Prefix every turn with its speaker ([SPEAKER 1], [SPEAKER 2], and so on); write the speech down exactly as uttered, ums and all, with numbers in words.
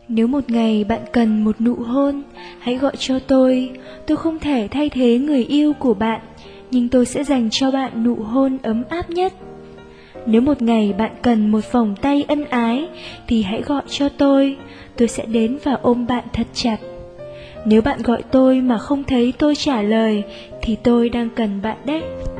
[SPEAKER 1] Nếu một ngày bạn cần một nụ hôn, hãy gọi cho tôi. Tôi không thể thay thế người yêu của bạn, nhưng tôi sẽ dành cho bạn nụ hôn ấm áp nhất. Nếu một ngày bạn cần một vòng tay ân ái, thì hãy gọi cho tôi. Tôi sẽ đến và ôm bạn thật chặt. Nếu bạn gọi tôi mà không thấy tôi trả lời, thì tôi đang cần bạn đấy.